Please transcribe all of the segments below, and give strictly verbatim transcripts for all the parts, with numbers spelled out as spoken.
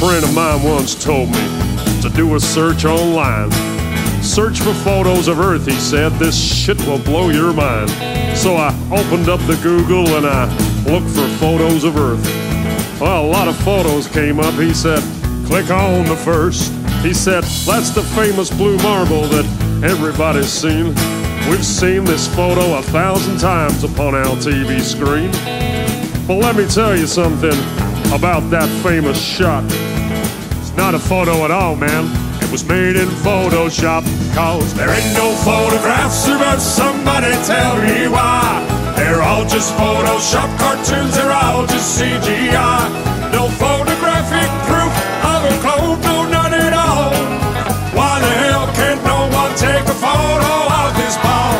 friend of mine once told me to do a search online. Search for photos of Earth, he said. This shit will blow your mind. So I opened up the Google and I looked for photos of Earth. Well, a lot of photos came up. He said, click on the first. He said, that's the famous blue marble that everybody's seen. We've seen this photo a thousand times upon our T V screen. But let me tell you something about that famous shot. It's not a photo at all, man. It was made in Photoshop. Cause there ain't no photographs, but somebody tell me why. They're all just Photoshop cartoons, they're all just C G I. No photographic proof of a clone, no none at all. Why the hell can't no one take a photo of this ball?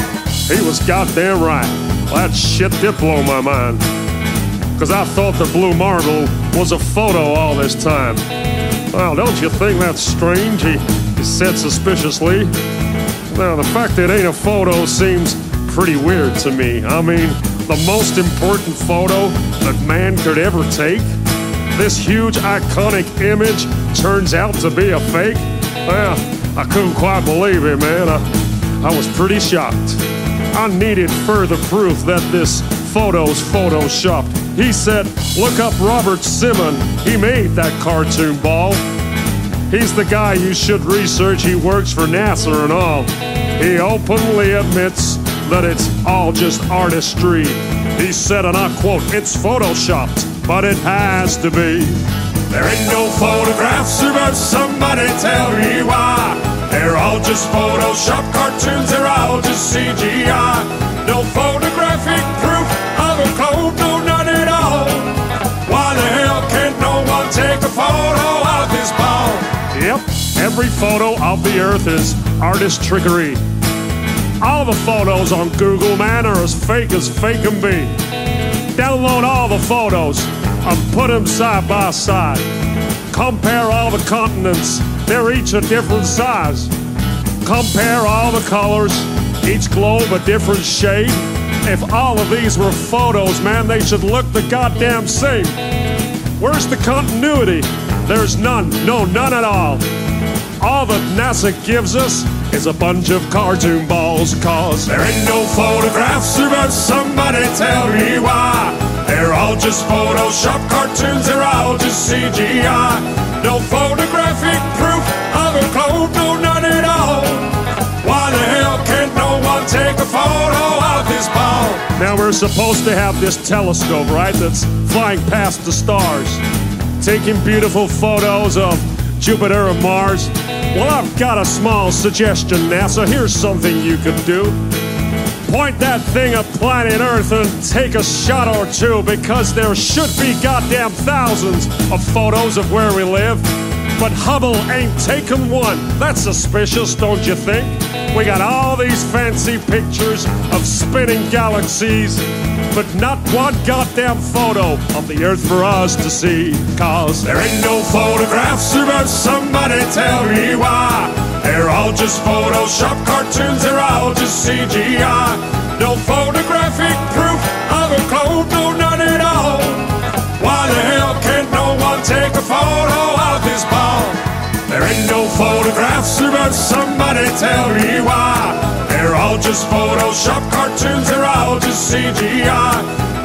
He was goddamn right. Well, that shit did blow my mind. Cause I thought the blue marble was a photo all this time. Well, don't you think that's strange? He, he said suspiciously. Now, the fact that it ain't a photo seems pretty weird to me. I mean, the most important photo that man could ever take? This huge iconic image turns out to be a fake? Well, I couldn't quite believe it, man. I, I was pretty shocked. I needed further proof that this photo's photoshopped. He said, look up Robert Simon. He made that cartoon ball. He's the guy you should research. He works for NASA and all. He openly admits that it's all just artistry. He said, and I quote, it's photoshopped, but it has to be. There ain't no photographs, but somebody tell me why. They're all just Photoshop cartoons, they're all just C G I. No photographic proof of a clone, no none at all. Why the hell can't no one take a photo of this ball? Yep, every photo of the Earth is artist trickery. All the photos on Google, man, are as fake as fake can be. Download all the photos and put them side by side. Compare all the continents, they're each a different size. Compare all the colors, each globe a different shade. If all of these were photos, man, they should look the goddamn same. Where's the continuity? There's none, no, none at all. All that NASA gives us is a bunch of cartoon balls. Cause there ain't no photographs, but somebody tell me why. They're all just Photoshop cartoons, they're all just C G I. No photographic proof of a clone, no none at all. Why the hell can't no one take a photo of this ball? Now we're supposed to have this telescope, right, that's flying past the stars, taking beautiful photos of Jupiter and Mars. Well, I've got a small suggestion, NASA. Here's something you could do. Point that thing at planet Earth and take a shot or two, because there should be goddamn thousands of photos of where we live. But Hubble ain't taken one. That's suspicious, don't you think? We got all these fancy pictures of spinning galaxies, but not one goddamn photo of the Earth for us to see. Cause there ain't no photographs, but somebody tell me why. They're all just Photoshop cartoons, they're all just C G I. No photographic proof of a clone, no none at all. Why the hell can't no one take a photo of this ball? There ain't no photographs, but somebody tell me why. They're all just Photoshop cartoons, they're all just C G I.